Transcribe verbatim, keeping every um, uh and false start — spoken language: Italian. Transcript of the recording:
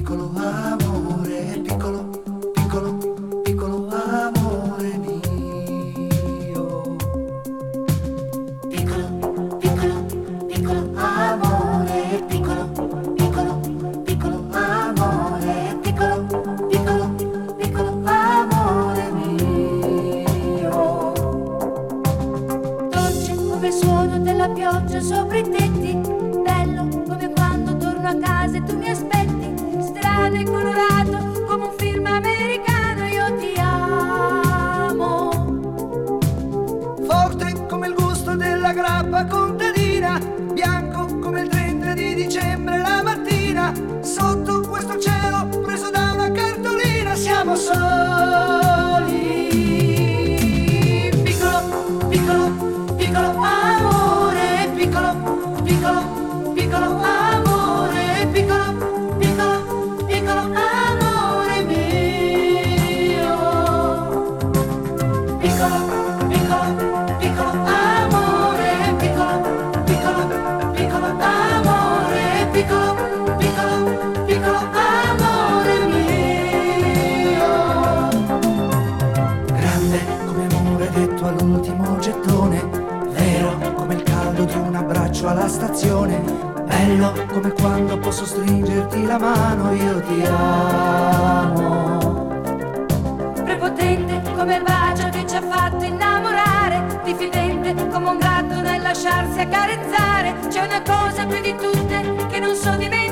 piccolo amore, piccolo, piccolo, piccolo amore mio. Piccolo, piccolo, piccolo amore, piccolo, piccolo, piccolo amore, piccolo, piccolo, piccolo amore mio. Dolce come il suono della pioggia sopra i tetti, bello come quando torno a casa e tu mi aspetti, strano e colorato come un film americano, io ti amo. Forte come il gusto della grappa contadina, bianco come il trenta di dicembre la mattina, sotto questo cielo preso da una cartolina siamo soli. Piccolo, piccolo, piccolo amore, piccolo, piccolo, piccolo amore, piccolo, piccolo, piccolo amore mio. Piccolo, piccolo, piccolo amore, piccolo, piccolo, piccolo amore, piccolo, piccolo, piccolo amore mio. Grande come amore detto all'ultimo gettone, vero come il caldo di un abbraccio alla stazione, bello come quando posso stringerti la mano, io ti amo. Prepotente come il bacio che ci ha fatto innamorare, diffidente come un gatto nel lasciarsi accarezzare, c'è una cosa più di tutte che non so dimenticare.